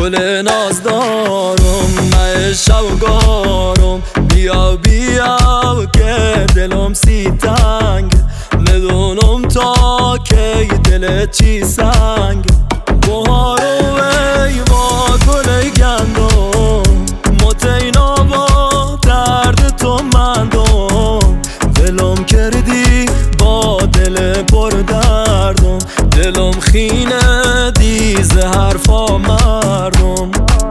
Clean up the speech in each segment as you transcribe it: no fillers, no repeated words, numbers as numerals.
گل نازدارم من شوگارم بیا بیا که دلم سی تنگ ندونم تا که دل چی سنگ بهارو ای با گل گندم متینا با درد تو مندم دلم کردی با دل پر دردم دلم خینه دیز حرفا مردم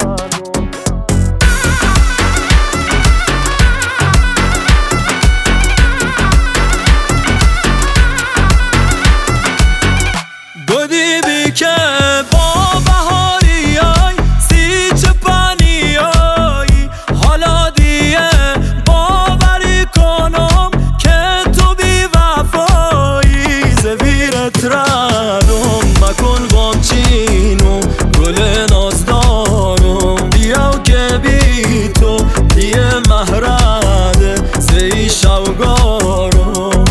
گودی بی که با بهاریای سی چپانیایی حالا دیگه باوری کنم که تو بی وفایی زویرت ردم مکن وامچینو گل نازدارم بیا که بی تو دیگه مهرده زی شوگارم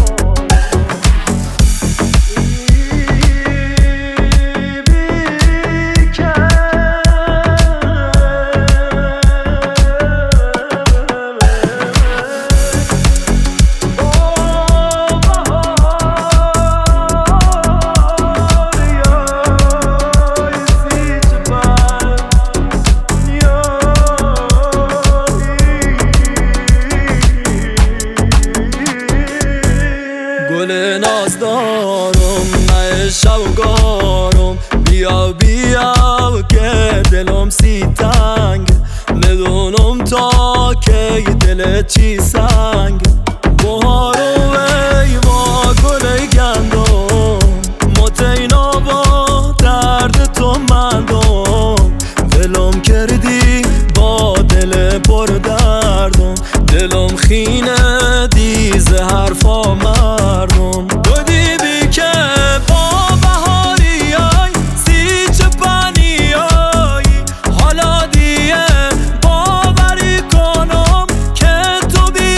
گل نازدارم من شوگارم بیا بیا که دلم سی تنگ ندونم تا که دل چی سنگ بهارو ای با گل گندم متینا با درد تو مندم دلم کردی با دل پر دردم دلم خینه دیز حرفا مردم گودی بی که با بهاریای سی چپانیایی حالا دیگه باوری کنم که تو بی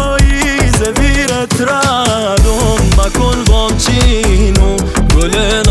وفایی زویرت ردم مکن وامچینو گل